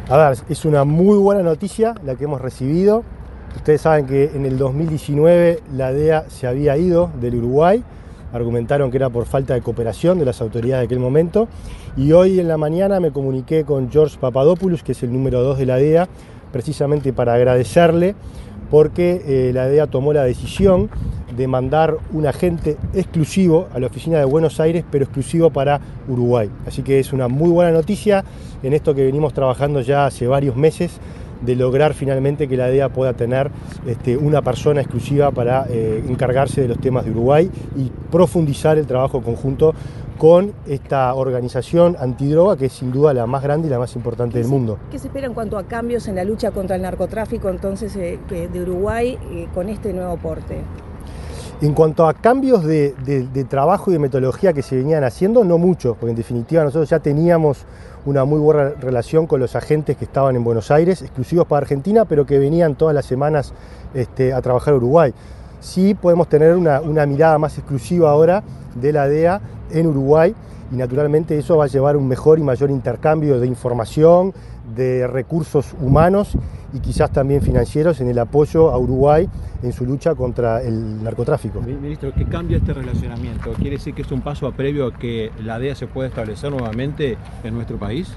A ver, es una muy buena noticia la que hemos recibido. Ustedes saben que en el 2019 la DEA se había ido del Uruguay. Argumentaron que era por falta de cooperación de las autoridades de aquel momento. Y hoy en la mañana me comuniqué con George Papadopoulos, que es el número 2 de la DEA, precisamente para agradecerle porque la DEA tomó la decisión de mandar un agente exclusivo a la oficina de Buenos Aires, pero exclusivo para Uruguay. Así que es una muy buena noticia en esto que venimos trabajando ya hace varios meses, de lograr finalmente que la DEA pueda tener una persona exclusiva para encargarse de los temas de Uruguay y profundizar el trabajo conjunto con esta organización antidroga, que es sin duda la más grande y la más importante del mundo. ¿Qué se espera en cuanto a cambios en la lucha contra el narcotráfico entonces de Uruguay con este nuevo aporte? En cuanto a cambios de trabajo y de metodología que se venían haciendo, no mucho, porque en definitiva nosotros ya teníamos una muy buena relación con los agentes que estaban en Buenos Aires, exclusivos para Argentina, pero que venían todas las semanas a trabajar a Uruguay. Sí podemos tener una mirada más exclusiva ahora de la DEA en Uruguay, y naturalmente eso va a llevar un mejor y mayor intercambio de información, de recursos humanos y quizás también financieros en el apoyo a Uruguay en su lucha contra el narcotráfico. Ministro, ¿qué cambia este relacionamiento? ¿Quiere decir que es un paso previo a que la DEA se pueda establecer nuevamente en nuestro país?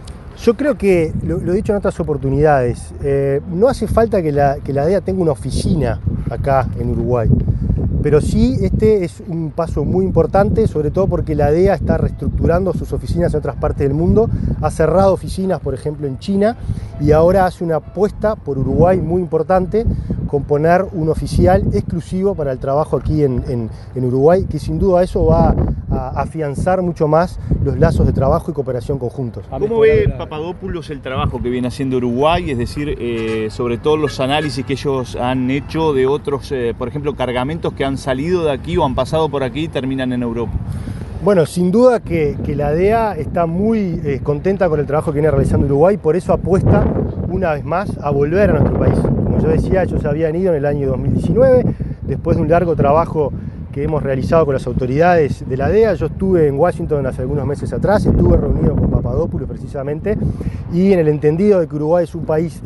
Yo creo que, lo he dicho en otras oportunidades, no hace falta que la DEA tenga una oficina acá en Uruguay, pero sí este es un paso muy importante, sobre todo porque la DEA está reestructurando sus oficinas en otras partes del mundo, ha cerrado oficinas, por ejemplo, en China, y ahora hace una apuesta por Uruguay muy importante, con poner un oficial exclusivo para el trabajo aquí en Uruguay, que sin duda eso va a afianzar mucho más los lazos de trabajo y cooperación conjuntos. ¿Cómo ve Papadopoulos el trabajo que viene haciendo Uruguay? Es decir, sobre todo los análisis que ellos han hecho de otros, por ejemplo, cargamentos que han salido de aquí o han pasado por aquí y terminan en Europa. Bueno, sin duda que la DEA está muy contenta con el trabajo que viene realizando Uruguay, por eso apuesta una vez más a volver a nuestro país. Como yo decía, ellos habían ido en el año 2019, después de un largo trabajo que hemos realizado con las autoridades de la DEA. Yo estuve en Washington hace algunos meses atrás, estuve reunido con Papadopoulos precisamente, y en el entendido de que Uruguay es un país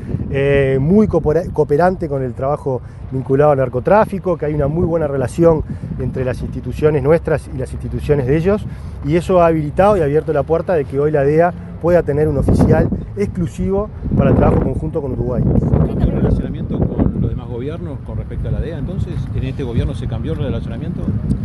muy cooperante con el trabajo vinculado al narcotráfico, que hay una muy buena relación entre las instituciones nuestras y las instituciones de ellos, y eso ha habilitado y abierto la puerta de que hoy la DEA pueda tener un oficial exclusivo para el trabajo conjunto con Uruguay. ¿Cambió el relacionamiento con los demás gobiernos con respecto a la DEA entonces? ¿En este gobierno se cambió el relacionamiento?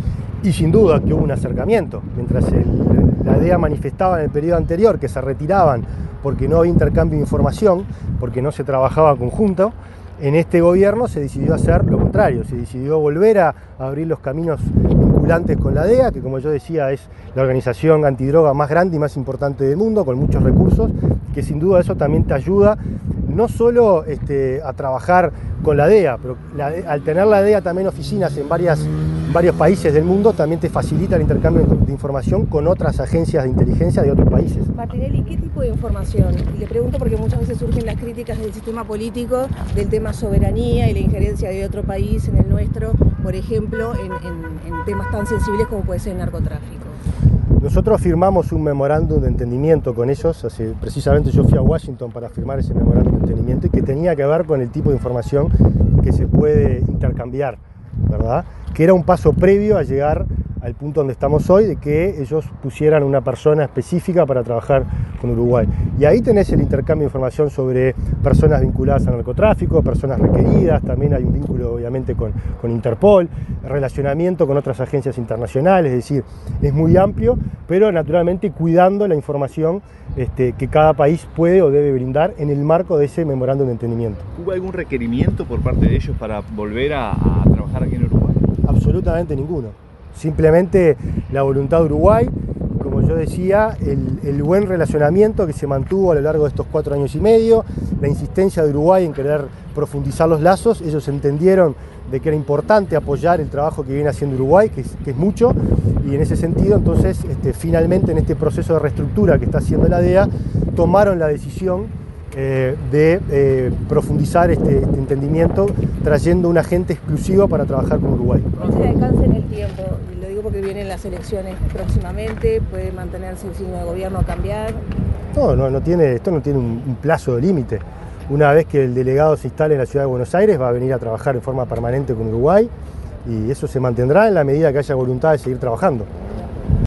Y sin duda que hubo un acercamiento. Mientras la DEA manifestaba en el periodo anterior que se retiraban porque no había intercambio de información, porque no se trabajaba conjunto, en este gobierno se decidió hacer lo contrario, se decidió volver a abrir los caminos vinculantes con la DEA, que como yo decía es la organización antidroga más grande y más importante del mundo, con muchos recursos, que sin duda eso también te ayuda no solo a trabajar con la DEA, pero al tener la DEA también oficinas en varios países del mundo, también te facilita el intercambio de información con otras agencias de inteligencia de otros países. Martinelli, ¿qué tipo de información? Y le pregunto porque muchas veces surgen las críticas del sistema político, del tema soberanía y la injerencia de otro país en el nuestro, por ejemplo, en temas tan sensibles como puede ser el narcotráfico. Nosotros firmamos un memorándum de entendimiento con ellos, precisamente yo fui a Washington para firmar ese memorándum de entendimiento, y que tenía que ver con el tipo de información que se puede intercambiar, ¿verdad? Que era un paso previo a llegar al punto donde estamos hoy, de que ellos pusieran una persona específica para trabajar con Uruguay. Y ahí tenés el intercambio de información sobre personas vinculadas al narcotráfico, personas requeridas, también hay un vínculo obviamente con Interpol, relacionamiento con otras agencias internacionales, es decir, es muy amplio, pero naturalmente cuidando la información que cada país puede o debe brindar en el marco de ese memorándum de entendimiento. ¿Hubo algún requerimiento por parte de ellos para volver a trabajar aquí en Uruguay? Absolutamente ninguno. Simplemente la voluntad de Uruguay, como yo decía, el buen relacionamiento que se mantuvo a lo largo de estos 4 años y medio, la insistencia de Uruguay en querer profundizar los lazos. Ellos entendieron de que era importante apoyar el trabajo que viene haciendo Uruguay, que es mucho, y en ese sentido entonces finalmente en este proceso de reestructura que está haciendo la DEA, tomaron la decisión de profundizar este entendimiento, trayendo un agente exclusivo para trabajar con Uruguay. ¿Cómo se alcanza en el tiempo? Lo digo porque vienen las elecciones próximamente, puede mantenerse el signo de gobierno a cambiar. Esto no tiene un plazo de límite. Una vez que el delegado se instale en la ciudad de Buenos Aires, va a venir a trabajar en forma permanente con Uruguay y eso se mantendrá en la medida que haya voluntad de seguir trabajando.